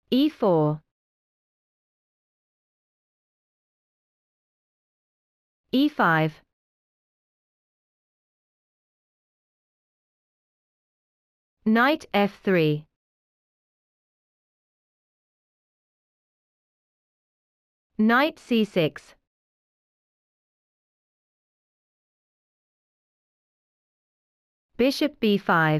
e4, e5, knight f3, knight c6, bishop b5,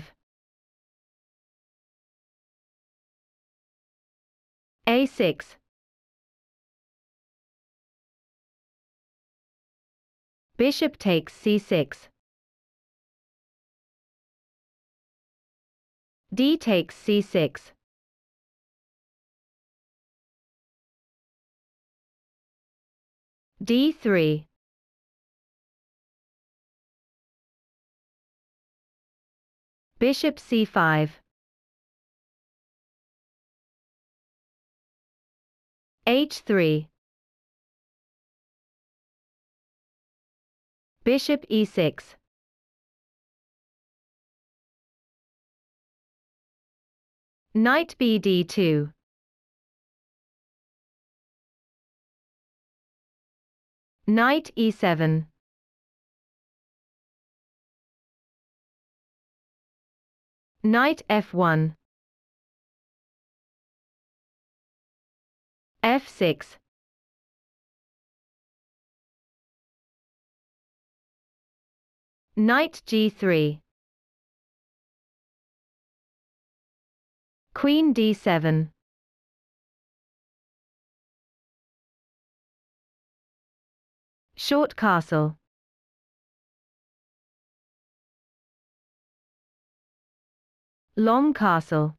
a6, bishop takes c6, d takes c6, d3, bishop c5, h3, bishop e6, knight bd2, knight e7, knight f1, f6, knight g3, queen d7, short castle, long castle,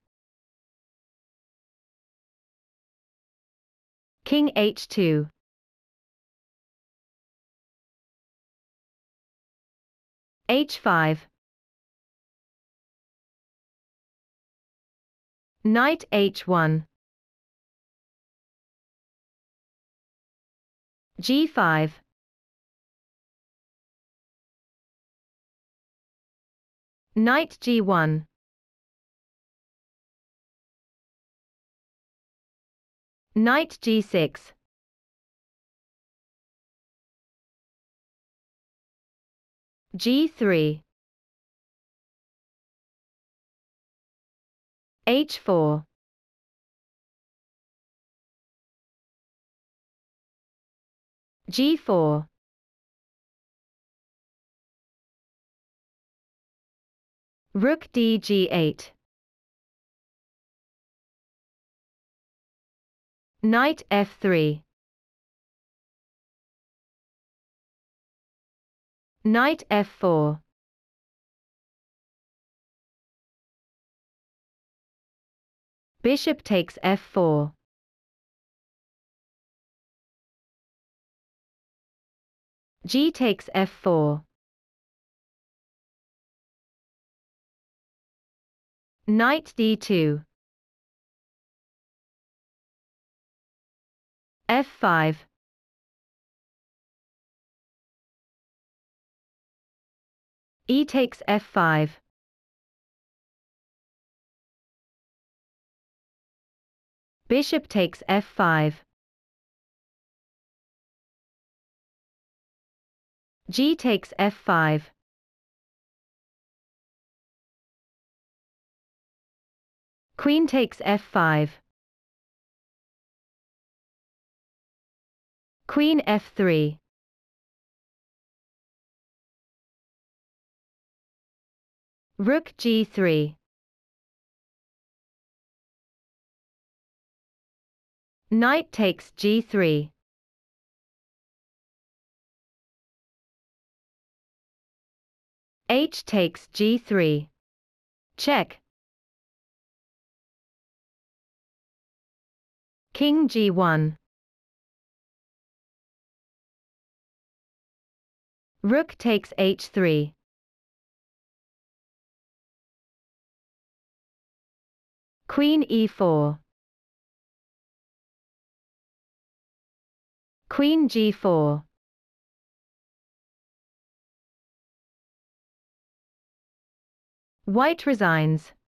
king h2, h5, knight h1, g5, knight g1, knight g6, g3, h4, g4, rook d g8, knight f3, knight f4, bishop takes f4, g takes f4, knight d2, f5, e takes f5, bishop takes f5, g takes f5, queen takes f5, queen f3, rook g3, knight takes g3, h takes g3, check, king g1, rook takes h3, queen e4, queen g4, white resigns.